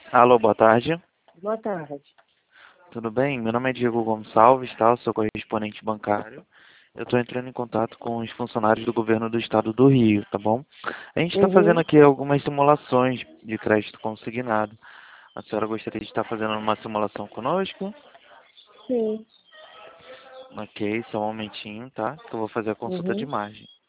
Alô, boa tarde. Boa tarde. Tudo bem? Meu nome é Diego Gonçalves, tá? Eu sou correspondente bancário. Eu estou entrando em contato com os funcionários do governo do estado do Rio, tá bom? A gente está fazendo Uhum. aqui algumas simulações de crédito consignado. A senhora gostaria de estar fazendo uma simulação conosco? Sim. Ok, só um momentinho, tá? Que eu vou fazer a consulta de Uhum. margem.